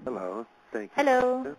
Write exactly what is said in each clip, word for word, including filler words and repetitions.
Hello, thank you. Hello.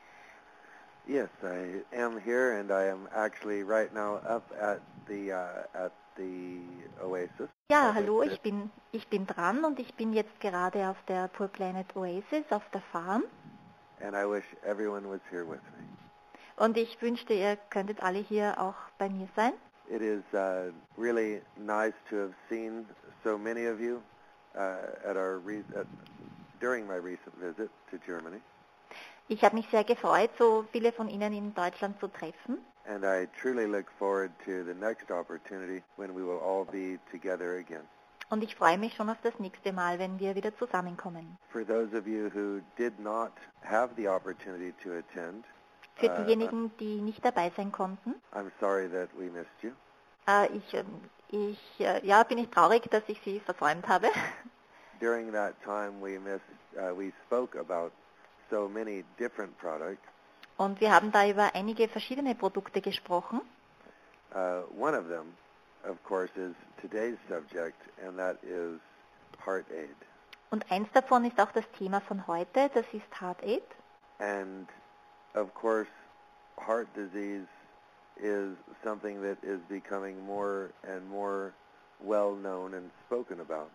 Yes, I am here, and I am actually right now up at the uh, at the Oasis. Ja, hallo, ich bin, ich bin dran und ich bin jetzt gerade auf der Poor Planet Oasis auf der Farm. And I wish everyone was here with me. Und ich wünschte, ihr könntet alle hier auch bei mir sein. It is uh, really nice to have seen so many of you uh, at our re- at, during my recent visit to Germany. Ich habe mich sehr gefreut, so viele von Ihnen in Deutschland zu treffen. And I truly look forward to the next opportunity when we will all be together again. Und ich freue mich schon auf das nächste Mal, wenn wir wieder zusammenkommen. For those of you who did not have the opportunity to attend, Für uh, diejenigen, die nicht dabei sein konnten, I'm sorry that we missed you. äh, ich, ähm, ich, äh, ja, bin ich traurig, dass ich Sie versäumt habe. During that time, we missed. Uh, we spoke about so many different products. Und wir haben da über einige verschiedene Produkte gesprochen. Uh, one of them, of course, is today's subject, and that is HeartAid. Und eins davon ist auch das Thema von heute, das ist HeartAid. And of course, heart disease is something that is becoming more and more well known and spoken about.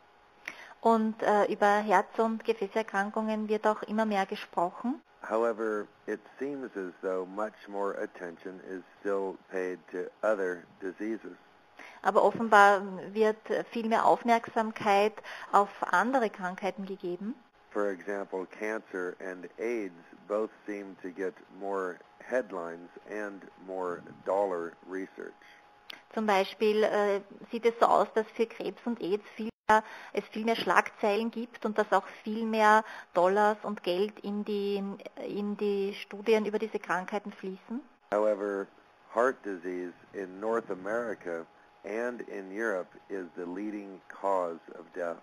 Und äh, über Herz- und Gefäßerkrankungen wird auch immer mehr gesprochen. However, it seems as though much more attention is still paid to other diseases. Aber offenbar wird viel mehr Aufmerksamkeit auf andere Krankheiten gegeben. For example, cancer and AIDS both seem to get more headlines and more dollar research. Zum Beispiel äh, sieht es so aus, dass für Krebs und AIDS viel mehr, es viel mehr Schlagzeilen gibt und dass auch viel mehr Dollars und Geld in die, in die Studien über diese Krankheiten fließen. However, heart disease in North America and in Europe is the leading cause of death.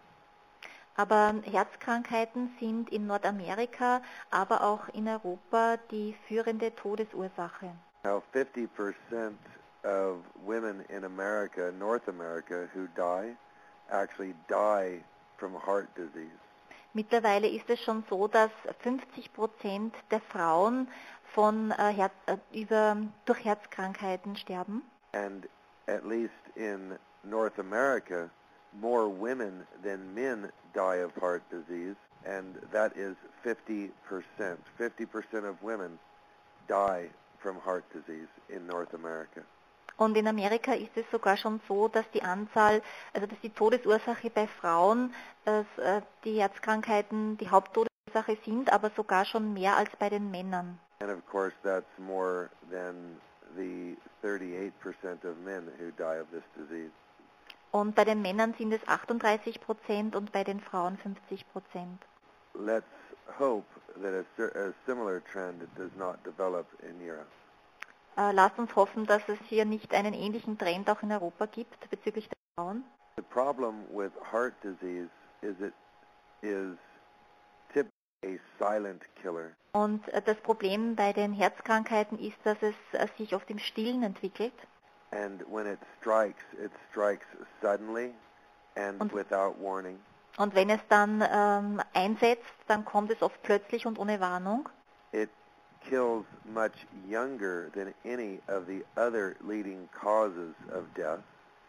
Aber Herzkrankheiten sind in Nordamerika, aber auch in Europa die führende Todesursache. Now, fifty percent of women in America, North America, who die, actually die from heart disease. Mittlerweile ist es schon so, dass fünfzig Prozent der Frauen von, äh, Herz, äh, über, durch Herzkrankheiten sterben. And at least in North America, more women than men die of heart disease, and that is fifty percent. fifty percent of women die from heart disease in North America. Und in Amerika ist es sogar schon so, dass die Anzahl, also dass die Todesursache bei Frauen, dass äh, die Herzkrankheiten die Haupttodesursache sind, aber sogar schon mehr als bei den Männern. And of course, that's more than the thirty-eight percent of men who die of this disease. Und bei den Männern sind es achtunddreißig Prozent und bei den Frauen fünfzig Prozent. Let's hope that a, cer- a similar trend does not develop in Europe. Äh, lasst uns hoffen, dass es hier nicht einen ähnlichen Trend auch in Europa gibt bezüglich der Frauen. The problem with heart disease is it is typically a silent killer. Und äh, das Problem bei den Herzkrankheiten ist, dass es äh, sich oft im Stillen entwickelt. And when it strikes, it strikes suddenly and Und- without warning. Und wenn es dann ähm, einsetzt, dann kommt es oft plötzlich und ohne Warnung. It kills much younger than any of the other leading causes of death.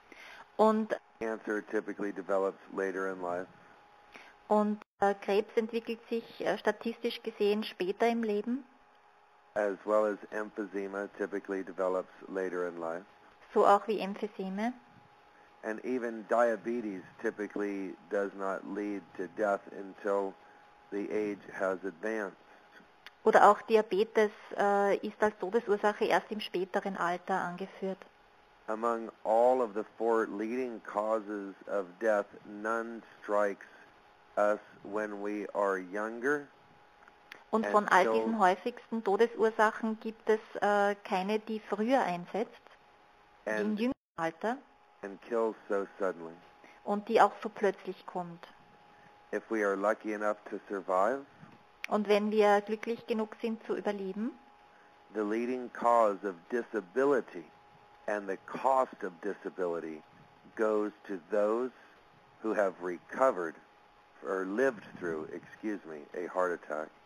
Und, Cancer typically develops later in life. und äh, Krebs entwickelt sich äh, statistisch gesehen später im Leben, As well as emphysema typically develops later in life. so auch wie Emphyseme. And even diabetes typically does not lead to death until the age has advanced. Oder auch Diabetes äh, ist als Todesursache erst im späteren Alter angeführt. Among all of the four leading causes of death, none strikes us when we are younger. Und And von all so- diesen häufigsten Todesursachen gibt es äh, keine, die früher einsetzt, die im And, jüngeren Alter, and kills so suddenly. und die auch so plötzlich kommt. If we are lucky enough to survive, Und wenn wir glücklich genug sind zu überleben, the leading cause of disability and the cost of disability goes to those who have recovered or lived through, excuse me, a heart attack.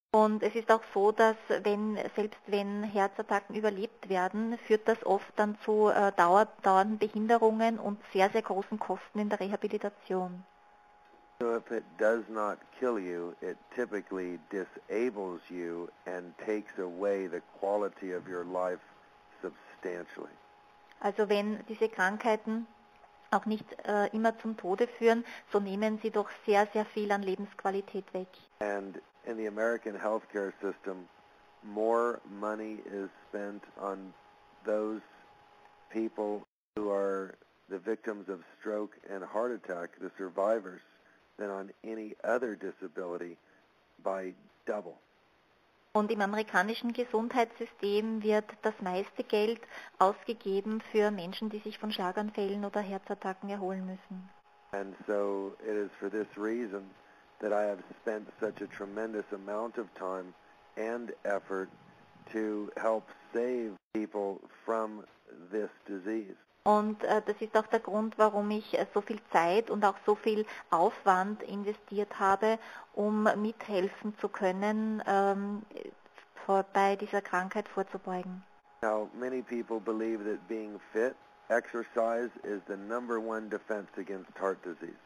Und es ist auch so, dass wenn, selbst wenn Herzattacken überlebt werden, führt das oft dann zu äh, dauer, dauernden Behinderungen und sehr, sehr großen Kosten in der Rehabilitation. So if it does not kill you, it typically disables you and takes away the quality of your life substantially. Also wenn diese Krankheiten auch nicht äh, immer zum Tode führen, so nehmen sie doch sehr, sehr viel an Lebensqualität weg. And in the American healthcare system, more money is spent on those people who are the victims of stroke and heart attack, the survivors, than on any other disability by double. Und im amerikanischen Gesundheitssystem wird das meiste Geld ausgegeben für Menschen, die sich von Schlaganfällen oder Herzattacken erholen müssen. And so it is for this reason that I have spent such a tremendous amount of time and effort to help save people from this disease. Und äh, das ist auch der Grund, warum ich äh, so viel Zeit und auch so viel Aufwand investiert habe, um mithelfen zu können, ähm, vor, bei dieser Krankheit vorzubeugen. Now, many people believe that being fit, exercise, is the number one defense against heart disease.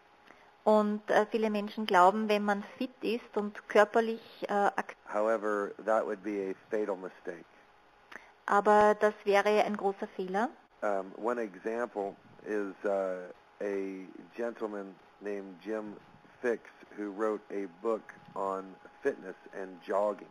Und äh, viele Menschen glauben, wenn man fit ist und körperlich äh, aktiv, However, that would be a fatal mistake. aber das wäre ein großer Fehler. Um, one example is uh, a gentleman named Jim Fix who wrote a book on fitness and jogging.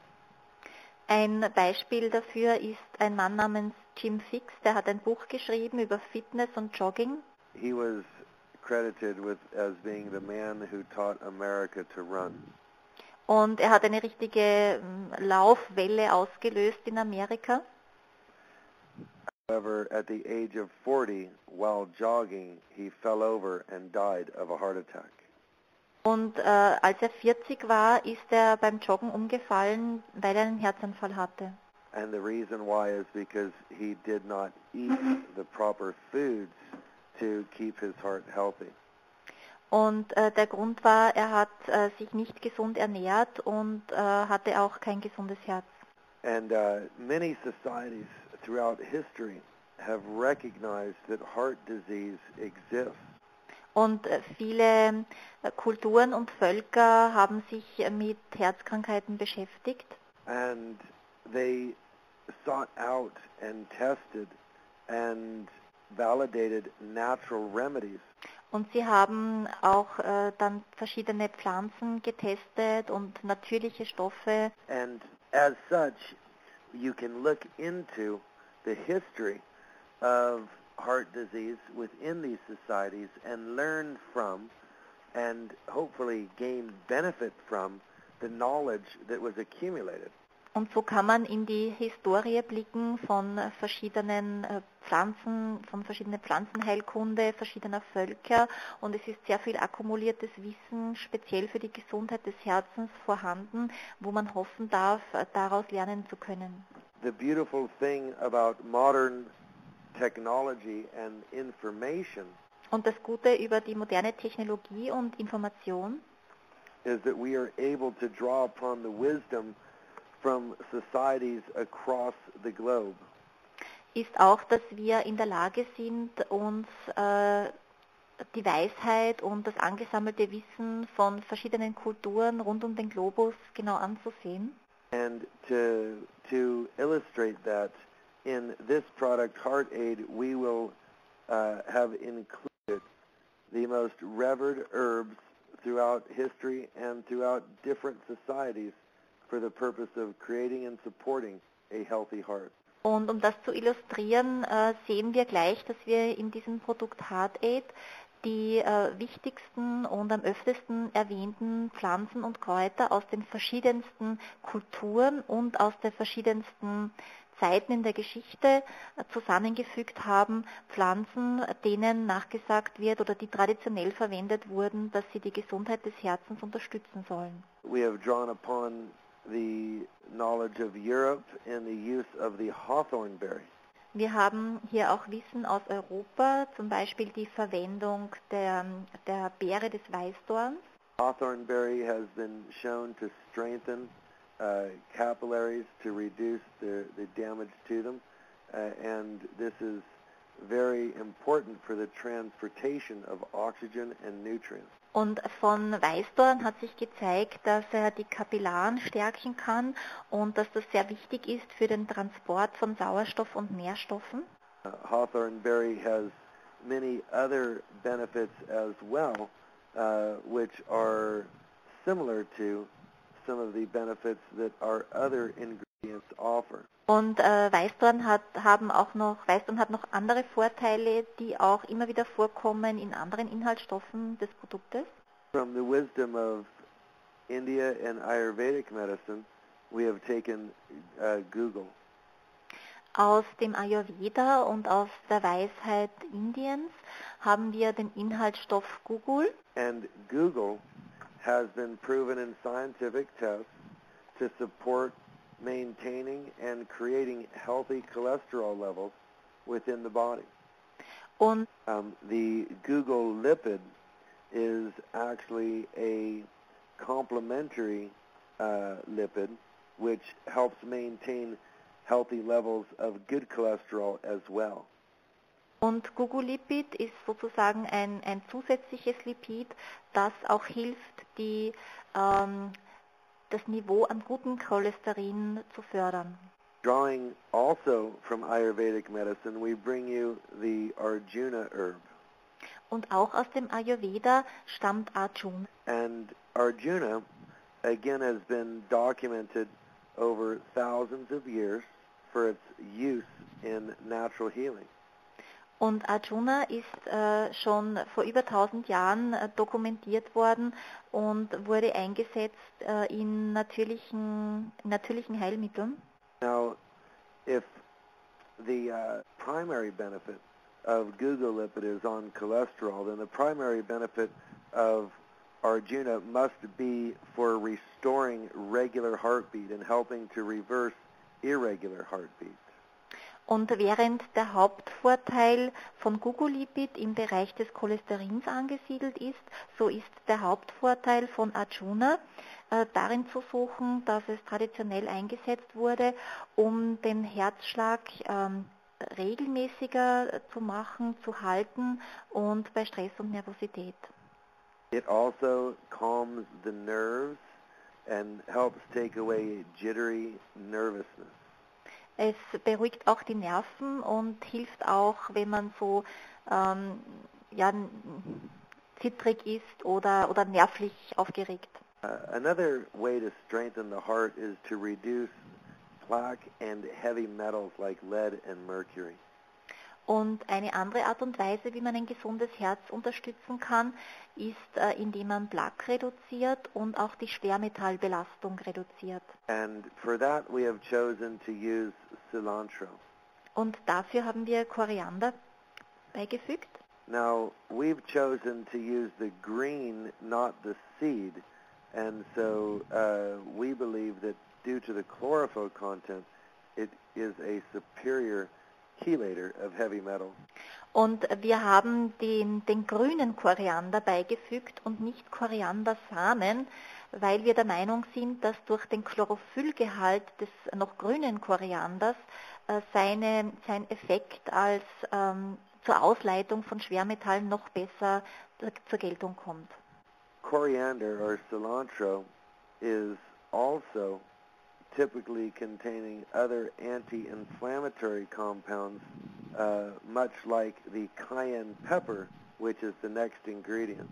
Ein Beispiel dafür ist ein Mann namens Jim Fix, der hat ein Buch geschrieben über Fitness und Jogging. He was credited with as being the man who taught America to run. Und er hat eine richtige ähm, Laufwelle ausgelöst in Amerika. However, at the age of forty, while jogging, he fell over and died of a heart attack. Und äh, als er vierzig war, ist er beim Joggen umgefallen, weil er einen Herzanfall hatte. And the reason why is because he did not eat the proper foods to keep his heart healthy. Und äh, der Grund war, er hat äh, sich nicht gesund ernährt und äh, hatte auch kein gesundes Herz. And uh, many societies throughout history have recognized that heart disease exists. Und äh, viele äh, Kulturen und Völker haben sich äh, mit Herzkrankheiten beschäftigt. And they sought out and tested and validated natural remedies. Und sie haben auch äh, dann verschiedene Pflanzen getestet und natürliche Stoffe. And as such, you can look into the history of heart disease within these societies and learn from and hopefully gain benefit from the knowledge that was accumulated. Und so kann man in die Historie blicken von verschiedenen äh, Pflanzen, von verschiedenen Pflanzenheilkunde verschiedener Völker. Und es ist sehr viel akkumuliertes Wissen, speziell für die Gesundheit des Herzens vorhanden, wo man hoffen darf, äh, daraus lernen zu können. The beautiful thing about modern technology and information Und das Gute über die moderne Technologie und Information is that we are able to draw upon the wisdom from societies across the globe. ist auch, dass wir in der Lage sind, uns äh, die Weisheit und das angesammelte Wissen von verschiedenen Kulturen rund um den Globus genau anzusehen. And to to illustrate that, in this product, HeartAid, we will uh, have included the most revered herbs throughout history and throughout different societies for the purpose of creating and supporting a healthy heart. Und um das zu illustrieren, äh, sehen wir gleich, dass wir in diesem Produkt HeartAid die äh, wichtigsten und am öftesten erwähnten Pflanzen und Kräuter aus den verschiedensten Kulturen und aus den verschiedensten Zeiten in der Geschichte äh, zusammengefügt haben. Pflanzen, denen nachgesagt wird oder die traditionell verwendet wurden, dass sie die Gesundheit des Herzens unterstützen sollen. We have drawn upon the knowledge of Europe in the use of the hawthorn berry. Wir haben hier auch Wissen aus Europa, zum Beispiel die Verwendung der, der Beere des Weißdorns. Hawthorn berry has been shown to strengthen uh, capillaries to reduce the, the damage to them, uh, and this is very important for the transportation of oxygen and nutrients. Und von Weißdorn hat sich gezeigt, dass er die Kapillaren stärken kann und dass das sehr wichtig ist für den Transport von Sauerstoff und Nährstoffen. Uh, Hawthorn berry has many other benefits as well, uh, which are similar to some of the benefits that our other ingredients offer. Und äh, Weißdorn hat, haben auch noch, Weißdorn hat noch andere Vorteile, die auch immer wieder vorkommen in anderen Inhaltsstoffen des Produktes. From the wisdom of India and Ayurvedic medicine, we have taken uh, Google. Aus dem Ayurveda und aus der Weisheit Indiens haben wir den Inhaltsstoff Gugul. And Google has been proven in scientific tests to support maintaining and creating healthy cholesterol levels within the body. Und Um, the Google lipid is actually a complementary uh, lipid which helps maintain healthy levels of good cholesterol as well. Und Gugulipid ist sozusagen ein, ein zusätzliches Lipid, das auch hilft, die, ähm, das Niveau an gutem Cholesterin zu fördern. Drawing also from Ayurvedic medicine, we bring you the Arjuna herb. Und auch aus dem Ayurveda stammt Arjuna. And Arjuna, again, has been documented over thousands of years for its use in natural healing. Und Arjuna ist äh, schon vor über tausend Jahren äh, dokumentiert worden und wurde eingesetzt äh, in natürlichen, natürlichen Heilmitteln. Now, if the uh, primary benefit of Gugulipid is on cholesterol, then the primary benefit of Arjuna must be for restoring regular heartbeat and helping to reverse irregular heartbeat. Und während der Hauptvorteil von Gugulipid im Bereich des Cholesterins angesiedelt ist, so ist der Hauptvorteil von Arjuna äh, darin zu suchen, dass es traditionell eingesetzt wurde, um den Herzschlag ähm, regelmäßiger zu machen, zu halten und bei Stress und Nervosität. It also calms the nerves and helps take away jittery nervousness. Es beruhigt auch die Nerven und hilft auch, wenn man so ähm, ja, zittrig ist oder, oder nervlich aufgeregt. Uh, another way to strengthen the heart is to reduce plaque and heavy metals like lead and mercury. Und eine andere Art und Weise, wie man ein gesundes Herz unterstützen kann, ist, äh, indem man Plaque reduziert und auch die Schwermetallbelastung reduziert. And for that we have chosen to use cilantro. Und dafür haben wir Koriander beigefügt. Now, we've chosen to use the green, not the seed, and so uh, we believe that due to the chlorophyll content, it is a superior chelator of heavy metals. Und wir haben den, den grünen Koriander beigefügt und nicht Koriandersamen, weil wir der Meinung sind, dass durch den Chlorophyllgehalt des noch grünen Korianders äh, seine, sein Effekt als ähm, zur Ausleitung von Schwermetallen noch besser zur Geltung kommt. Coriander or cilantro is also typically containing other anti-inflammatory compounds, uh, much like the cayenne pepper, which is the next ingredient.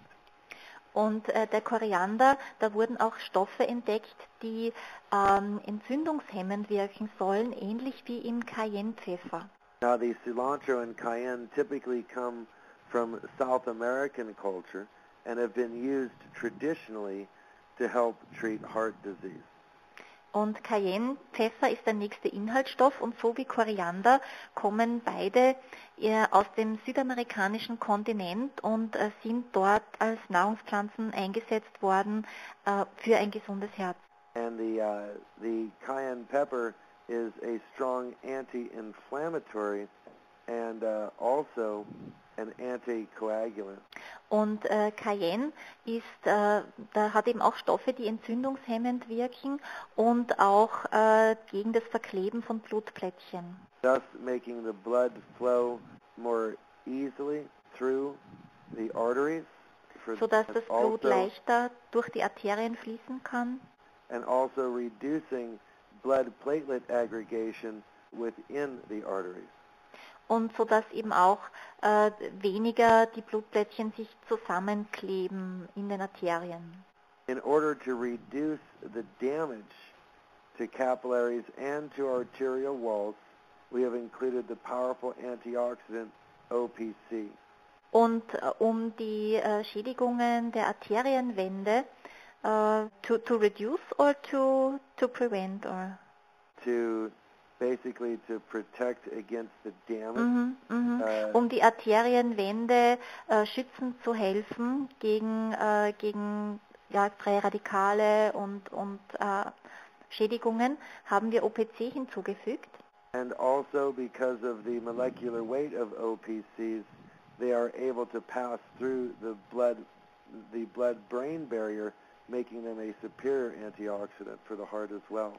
Und äh, der Koriander, da wurden auch Stoffe entdeckt, die ähm, entzündungshemmend wirken sollen, ähnlich wie im Cayennepfeffer. Now, the cilantro and cayenne typically come from South American culture and have been used traditionally to help treat heart disease. Und Cayennepfeffer ist der nächste Inhaltsstoff und so wie Koriander kommen beide äh, aus dem südamerikanischen Kontinent und äh, sind dort als Nahrungspflanzen eingesetzt worden äh, für ein gesundes Herz. And the uh, the cayenne pepper is a strong anti-inflammatory and uh, also an anticoagulant. Und äh, Cayenne ist, äh, da hat eben auch Stoffe, die entzündungshemmend wirken und auch äh, gegen das Verkleben von Blutplättchen. Thus making the blood flow more easily through the arteries. Sodass das Blut also, leichter durch die Arterien fließen kann. And also reducing blood platelet aggregation within the arteries. Und so dass eben auch äh, weniger die Blutplättchen sich zusammenkleben in den Arterien. In order to reduce the damage to capillaries and to arterial walls, we have included the powerful antioxidant O P C. Und äh, um die äh, Schädigungen der Arterienwände uh, to, to reduce or to, to prevent or? To basically to protect against the damage. Mhm, mhm. Uh, um die Arterienwände äh, schützend zu helfen gegen, äh, gegen ja, freie Radikale und, und äh, Schädigungen, haben wir O P C hinzugefügt. And also because of the molecular weight of O P Cs, they are able to pass through the blood, the blood-brain barrier, making them a superior antioxidant for the heart as well.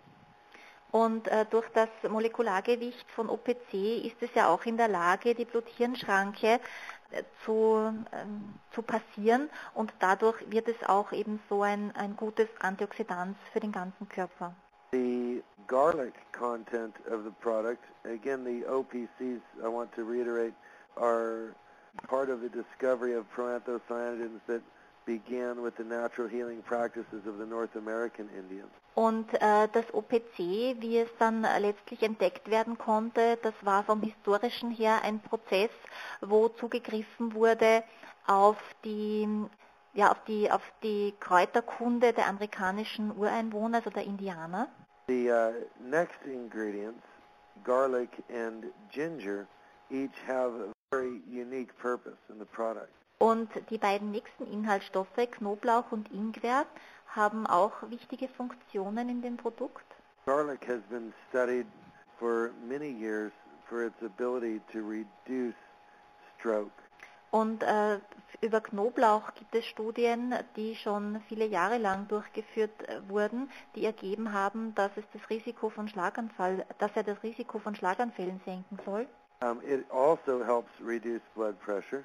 Und äh, durch das Molekulargewicht von O P C ist es ja auch in der Lage, die Blut-Hirn-Schranke äh, zu, ähm, zu passieren und dadurch wird es auch eben so ein, ein gutes Antioxidant für den ganzen Körper. The garlic content of the product, again the O P Cs, I want to reiterate, are part of the discovery of proanthocyanidins that began with the natural healing practices of the North American Indians. Und äh, das O P C, wie es dann letztlich entdeckt werden konnte, das war vom historischen her ein Prozess, wo zugegriffen wurde auf die, ja, auf die, auf die Kräuterkunde der amerikanischen Ureinwohner, also der Indianer. The uh, next ingredients, garlic and ginger, each have a very unique purpose in the product. Und die beiden nächsten Inhaltsstoffe, Knoblauch und Ingwer, haben auch wichtige Funktionen in dem Produkt. Garlic has been studied for many years for its ability to reduce stroke. Und äh, über Knoblauch gibt es Studien, die schon viele Jahre lang durchgeführt äh, wurden, die ergeben haben, dass es das Risiko von Schlaganfall, dass er das Risiko von Schlaganfällen senken soll. Um, it also helps reduce blood pressure.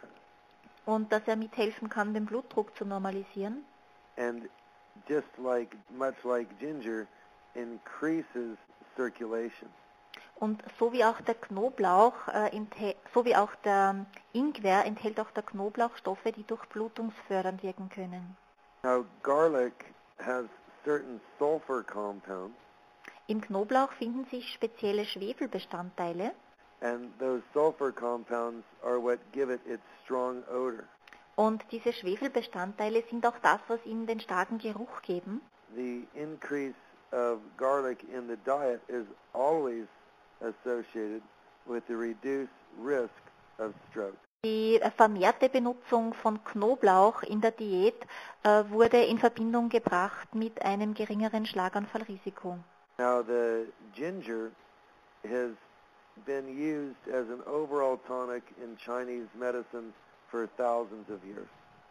Und dass er mithelfen kann, den Blutdruck zu normalisieren. And just like, much like ginger, increases circulation. Und so wie auch der Knoblauch, äh, enthält, so wie auch der Ingwer, enthält auch der Knoblauch Stoffe, die durchblutungsfördernd wirken können. Now, garlic has certain sulfur compounds. Im Knoblauch finden sich spezielle Schwefelbestandteile. And those sulfur compounds are what give it its strong odor. Und diese Schwefelbestandteile sind auch das, was ihnen den starken Geruch geben. The increase of garlic in the diet is always associated with the reduced risk of stroke. Die vermehrte Benutzung von Knoblauch in der Diät äh, wurde in Verbindung gebracht mit einem geringeren Schlaganfallrisiko. Now the ginger has been used as an overall tonic in Chinese medicine for thousands of years.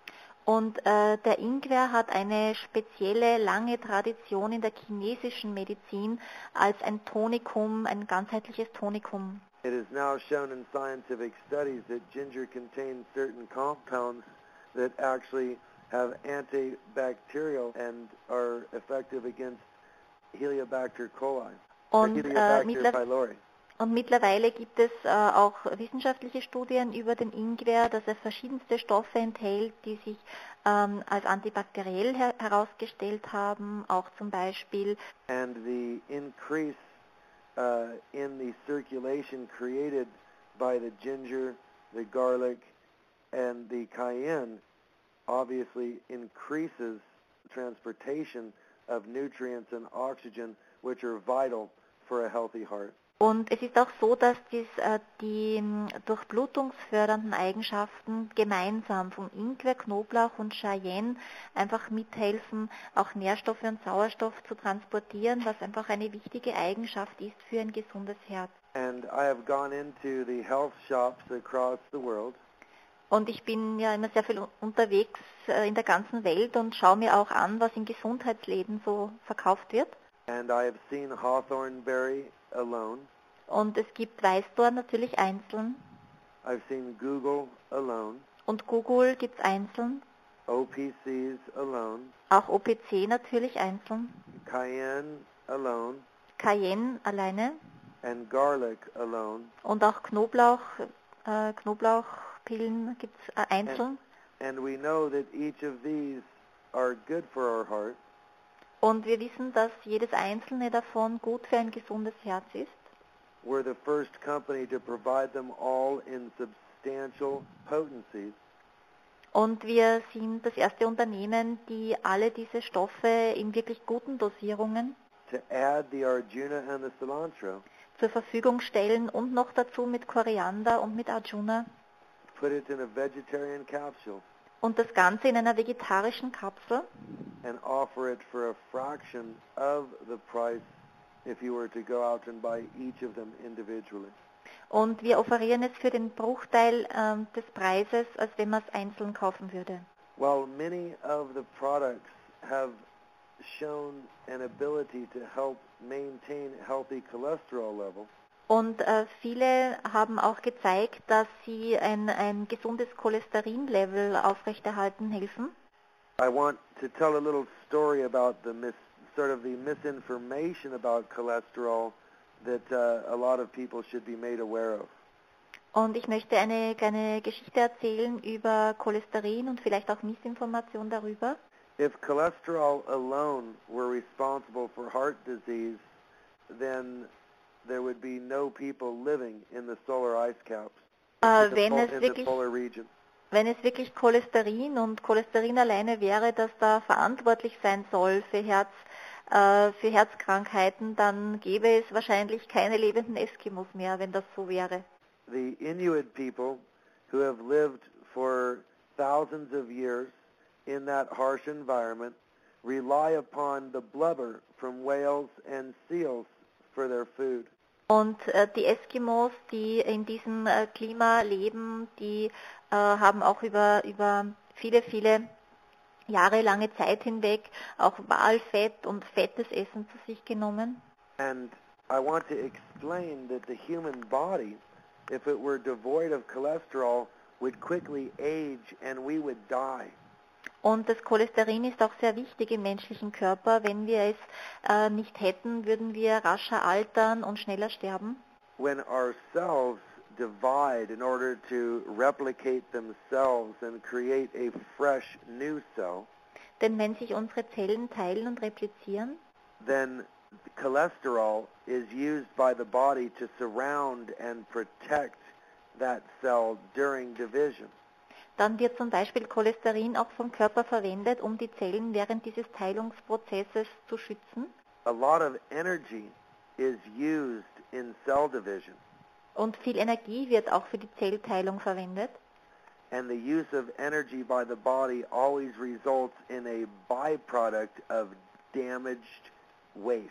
Und äh, der Ingwer hat eine spezielle lange Tradition in der chinesischen Medizin als ein Tonikum, ein ganzheitliches Tonikum. It is now shown in scientific studies that ginger contains certain compounds that actually have antibacterial and are effective against Helicobacter coli, or Und, Helicobacter äh, pylori. Und mittlerweile gibt es äh, auch wissenschaftliche Studien über den Ingwer, dass er verschiedenste Stoffe enthält, die sich ähm, als antibakteriell her herausgestellt haben, auch zum Beispiel. And the increase uh, in the circulation created by the ginger, the garlic, and the cayenne obviously increases transportation of nutrients and oxygen, which are vital for a healthy heart. Und es ist auch so, dass dies, äh, die m, durchblutungsfördernden Eigenschaften gemeinsam von Ingwer, Knoblauch und Cayenne einfach mithelfen, auch Nährstoffe und Sauerstoff zu transportieren, was einfach eine wichtige Eigenschaft ist für ein gesundes Herz. And I have gone into the health shops across the world. Und ich bin ja immer sehr viel unterwegs äh, in der ganzen Welt und schaue mir auch an, was in Gesundheitsläden so verkauft wird. And I have seen hawthorn berry alone. Und es gibt Weißdorn natürlich einzeln. I've seen Google alone. Und Google gibt es einzeln. O P Cs alone. Auch O P C natürlich einzeln. Cayenne alone. Cayenne alleine. And garlic alone. Und auch Knoblauch, äh, Knoblauchpillen gibt es äh, einzeln. And, and we know that each of these are good for our heart. Und wir wissen, dass jedes einzelne davon gut für ein gesundes Herz ist. We're the first company to provide them all in substantial potencies. Und wir sind das erste Unternehmen, die alle diese Stoffe in wirklich guten Dosierungen to add the Arjuna and the cilantro, zur Verfügung stellen und noch dazu mit Koriander und mit Arjuna put it in a vegetarian capsule, und das Ganze in einer vegetarischen Kapsel and offer it for a fraction of the price if you were to go out and buy each of them individually. Und wir offerieren es für den Bruchteil ähm, des Preises, als wenn man es einzeln kaufen würde. While many of the products have shown an ability to help maintain healthy cholesterol level, Und äh, viele haben auch gezeigt, dass sie ein, ein gesundes Cholesterinlevel aufrechterhalten helfen. I want to tell a little story about the mis- sort of the misinformation about cholesterol that uh, a lot of people should be made aware of. Und ich möchte eine kleine Geschichte erzählen über Cholesterin und vielleicht auch Missinformation darüber. If cholesterol alone were responsible for heart disease, then there would be no people living in the solar ice caps, Äh, in, the wenn, pol- es in the wirklich, polar region. wenn es wirklich Cholesterin und Cholesterin alleine wäre, das da verantwortlich sein soll für Herz, äh, für Herzkrankheiten, dann gäbe es wahrscheinlich keine lebenden Eskimos mehr, wenn das so wäre. The Inuit people who have lived for thousands of years in that harsh environment rely upon the blubber from whales and seals for their food. Und äh, die Eskimos, die in diesem äh, Klima leben, die äh, haben auch über, über viele, viele jahrelange Zeit hinweg auch Walfett und fettes Essen zu sich genommen. And I want to explain that the human body, if it were devoid of cholesterol, would quickly age and we would die. Und das Cholesterin ist auch sehr wichtig im menschlichen Körper. Wenn wir es äh, nicht hätten, würden wir rascher altern und schneller sterben. When our cells divide in order to replicate themselves and create a fresh new cell, Denn wenn sich unsere Zellen teilen und replizieren, then cholesterol is used by the body to surround and protect that cell during division. dann wird zum Beispiel Cholesterin auch vom Körper verwendet, um die Zellen während dieses Teilungsprozesses zu schützen. A lot of energy is used in cell division, Und viel Energie wird auch für die Zellteilung verwendet. and the use of energy by the body always results in a byproduct of damaged waste.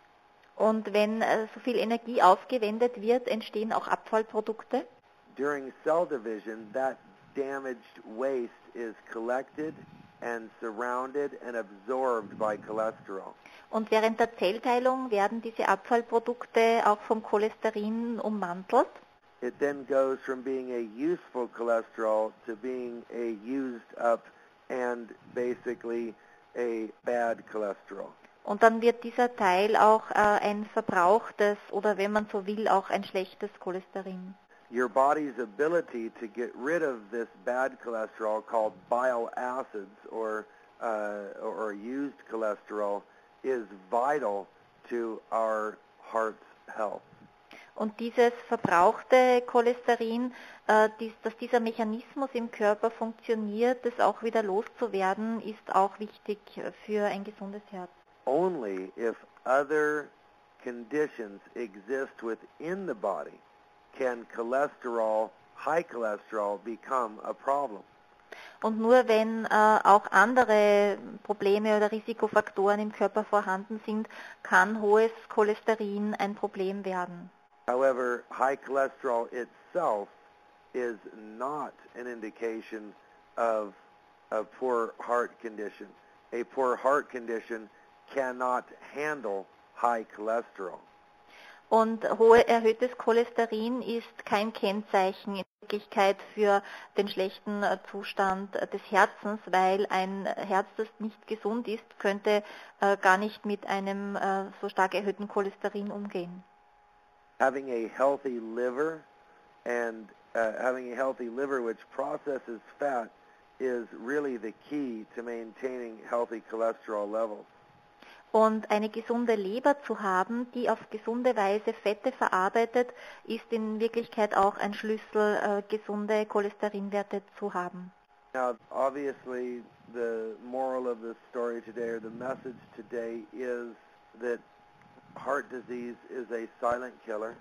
Und wenn äh, so viel Energie aufgewendet wird, entstehen auch Abfallprodukte. During cell division, that damaged waste is collected and surrounded and absorbed by cholesterol. Und während der Zellteilung werden diese Abfallprodukte auch vom Cholesterin ummantelt. It then goes from being a useful cholesterol to being a used up and basically a bad cholesterol. Und dann wird dieser Teil auch äh, ein verbrauchtes oder wenn man so will, auch ein schlechtes Cholesterin. Your body's ability to get rid of this bad cholesterol called bile acids or, uh, or used cholesterol is vital to our heart's health. Und dieses verbrauchte Cholesterin, äh, dies, dass dieser Mechanismus im Körper funktioniert, das auch wieder loszuwerden, ist auch wichtig für ein gesundes Herz. Only if other conditions exist within the body can cholesterol, high cholesterol, become a problem. Und nur wenn äh, auch andere Probleme oder Risikofaktoren im Körper vorhanden sind, kann hohes Cholesterin ein Problem werden. However, high cholesterol itself is not an indication of a poor heart condition. A poor heart condition cannot handle high cholesterol. Und hohe erhöhtes Cholesterin ist kein Kennzeichen in Wirklichkeit für den schlechten Zustand des Herzens, weil ein Herz, das nicht gesund ist, könnte äh, gar nicht mit einem äh, so stark erhöhten Cholesterin umgehen. Having a healthy liver and uh, having a healthy liver which processes fat is really the key to maintaining healthy cholesterol levels. Und eine gesunde Leber zu haben, die auf gesunde Weise Fette verarbeitet, ist in Wirklichkeit auch ein Schlüssel, äh, gesunde Cholesterinwerte zu haben. Now, obviously, the moral of the story today, or the message today, is that heart disease is a silent killer.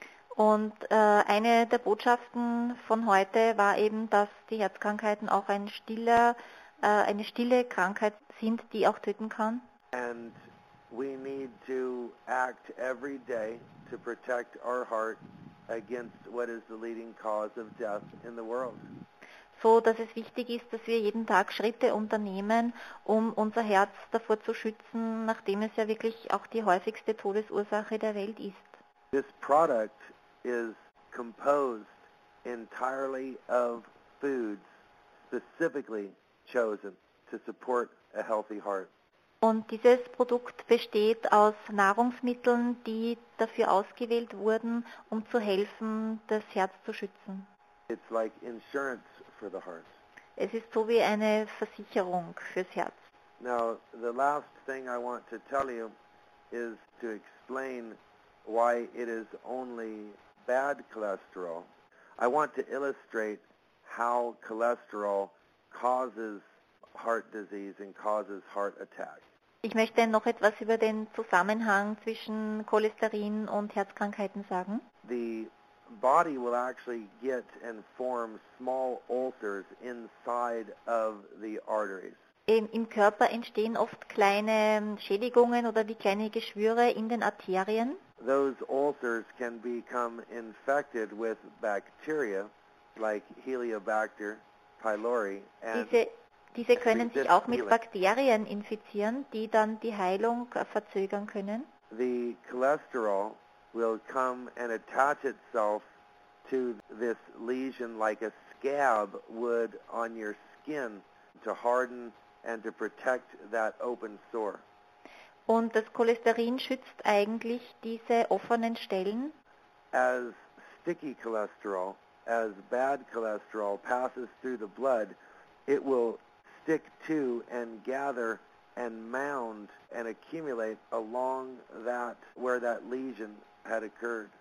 Und äh, eine der Botschaften von heute war eben, dass die Herzkrankheiten auch ein stiller, äh, eine stille Krankheit sind, die auch töten kann. And we need to act every day to protect our heart against what is the leading cause of death in the world. So, dass es wichtig ist, dass wir jeden Tag Schritte unternehmen, um unser Herz davor zu schützen, nachdem es ja wirklich auch die häufigste Todesursache der Welt ist. This product is composed entirely of foods specifically chosen to support a healthy heart. Und dieses Produkt besteht aus Nahrungsmitteln, die dafür ausgewählt wurden, um zu helfen, das Herz zu schützen. It's like insurance for the heart. Es ist so wie eine Versicherung fürs Herz. Now, the last thing I want to tell you is to explain why it is only bad cholesterol. I want to illustrate how cholesterol causes heart disease and causes heart attacks. Ich möchte noch etwas über den Zusammenhang zwischen Cholesterin und Herzkrankheiten sagen. The body will actually get and form small ulcers inside of the arteries. Im, Im Körper entstehen oft kleine Schädigungen oder wie kleine Geschwüre in den Arterien. Those ulcers can become infected with bacteria like Helicobacter pylori and Diese Diese können sich auch mit Bakterien infizieren, die dann die Heilung verzögern können. The cholesterol will come and attach itself to this lesion like a scab would on your skin to harden and to protect that open sore. Und das Cholesterin schützt eigentlich diese offenen Stellen. As sticky cholesterol, as bad cholesterol passes through the blood, it will stick to and gather and mound and accumulate along that where that lesion had occurred.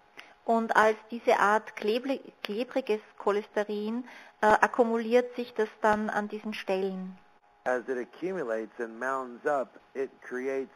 Und als diese Art klebri- klebriges Cholesterin äh, akkumuliert sich das dann an diesen Stellen. As it accumulates and mounds up, it creates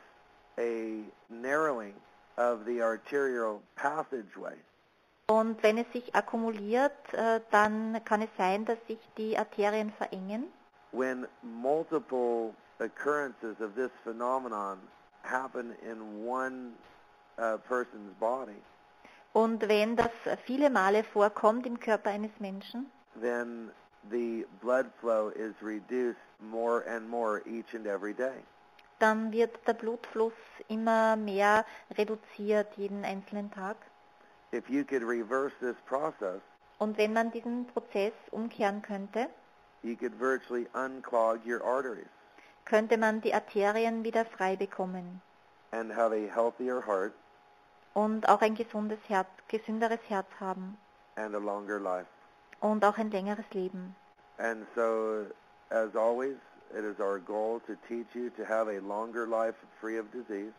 a narrowing of the arterial passageway. Und wenn es sich akkumuliert, äh, dann kann es sein, dass sich die Arterien verengen. When multiple occurrences of this phenomenon happen in one uh, person's body, Und wenn das viele Male vorkommt im Körper eines Menschen, then the blood flow is reduced more and more each and every day. dann wird der Blutfluss immer mehr reduziert jeden einzelnen Tag. If you could reverse this process, Und wenn man diesen Prozess umkehren könnte, you could virtually unclog your arteries könnte man die Arterien wieder frei bekommen and have a healthier heart und auch ein gesundes Herz, gesünderes Herz haben and a longer life. und auch ein längeres Leben. And so, as always, it is our goal to teach you to have a longer life free of disease.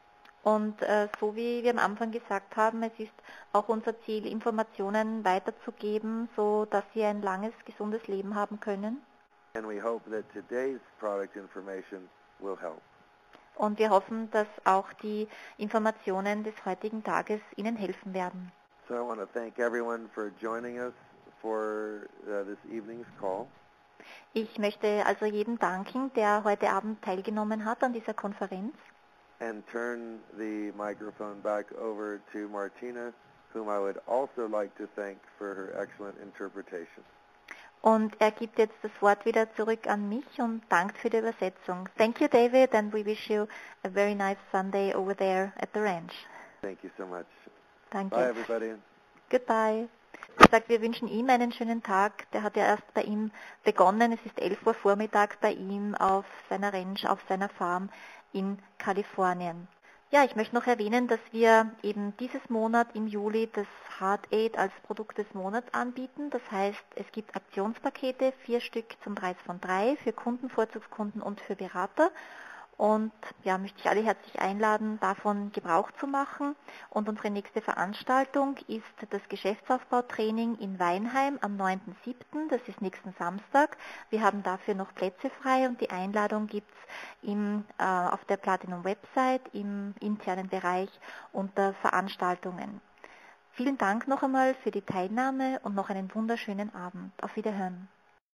Und äh, so wie wir am Anfang gesagt haben, es ist auch unser Ziel, Informationen weiterzugeben, so dass Sie ein langes, gesundes Leben haben können. And we hope that today's product information will help. Und wir hoffen, dass auch die Informationen des heutigen Tages Ihnen helfen werden. So I want to thank everyone for joining us for uh, this evening's call. Ich möchte also jedem danken, der heute Abend teilgenommen hat an dieser Konferenz. And turn the microphone back over to Martina whom I would also like to thank for her excellent interpretation. Und er gibt jetzt das Wort wieder zurück an mich und dankt für die Übersetzung. Thank you, David, and we wish you a very nice Sunday over there at the ranch. Thank you so much. Danke. Bye, everybody. Goodbye. Er sagt, wir wünschen ihm einen schönen Tag. Der hat ja erst bei ihm begonnen. Es ist elf Uhr vormittags bei ihm auf seiner Ranch, auf seiner Farm in Kalifornien. Ja, ich möchte noch erwähnen, dass wir eben dieses Monat im Juli das Heart Aid als Produkt des Monats anbieten. Das heißt, es gibt Aktionspakete, vier Stück zum Preis von drei für Kunden, Vorzugskunden und für Berater. Und ja, möchte ich alle herzlich einladen, davon Gebrauch zu machen. Und unsere nächste Veranstaltung ist das Geschäftsaufbautraining in Weinheim am neunten siebten Das ist nächsten Samstag. Wir haben dafür noch Plätze frei und die Einladung gibt's im, äh, auf der Platinum-Website im internen Bereich unter Veranstaltungen. Vielen Dank noch einmal für die Teilnahme und noch einen wunderschönen Abend. Auf Wiederhören.